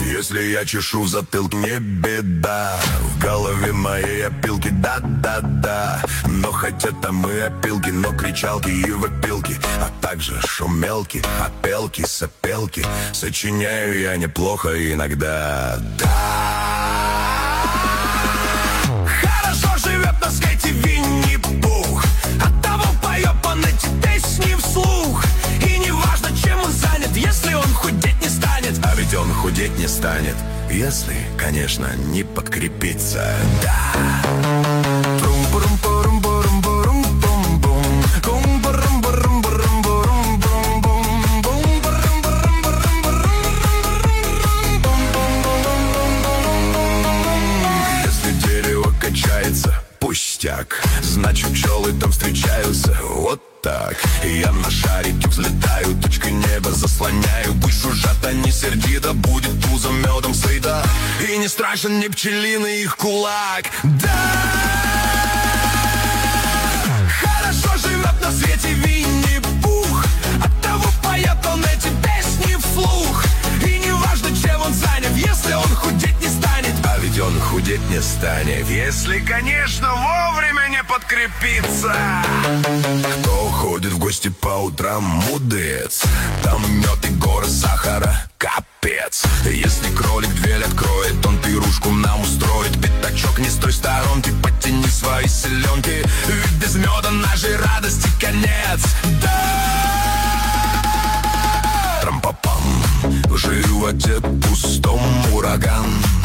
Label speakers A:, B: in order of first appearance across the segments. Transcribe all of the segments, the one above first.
A: Если я чешу в затылке, не беда. В голове моей опилки, да-да-да. Но хотя там и опилки, но кричалки и вопилки, а также шумелки, опелки, сопелки. Сочиняю я неплохо иногда, да. Хорошо живет на свете Винни-Пух, оттого поет он эти песни вслух. И не важно, чем он занят, если он худеть не станет. А ведь он худеть не станет, если, конечно, не подкрепиться, да. Если дерево качается, пустяк, значит пчелы там встречаются. Вот так. Я на шарике взлетаю, точкой неба заслоняю. Пусть жужжат они сердито, будет пузо медом сыто. И не страшен ни пчелиный их кулак, да. Хорошо живет на свете Винни-Пух, оттого поет он эти песни вслух. И не важно, чем он занят, если он худеть не станет. А ведь он худеть не станет, если, конечно, вовремя не подкрепиться. Кто ходит в гости по утрам, мудец, там мед и горы сахара, капец. Если кролик дверь откроет, он пирушку нам устроит. Пятачок не с той сторонки, подтяни свои селенки, ведь без меда нашей радости конец, да. Трам-па-пам, в животе пустом ураган.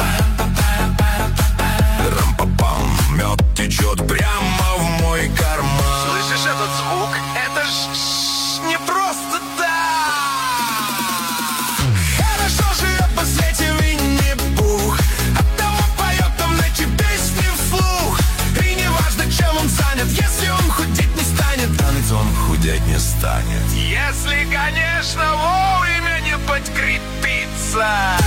A: Рам-па-пам, мед течет прямо в мой карман. Слышишь этот звук? Это ж не просто так. Хорошо живет по свете Винни-Пух, оттого поет он эти песни вслух. И не важно, чем он занят, если он худеть не станет. А ведь он худеть не станет, если, конечно, вовремя не подкрепиться.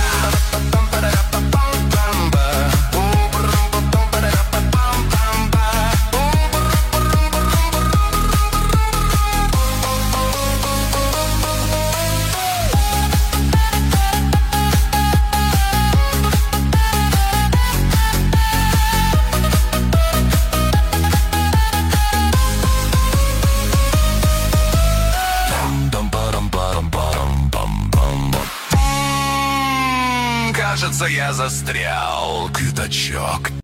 A: Кажется, я застрял, пятачок.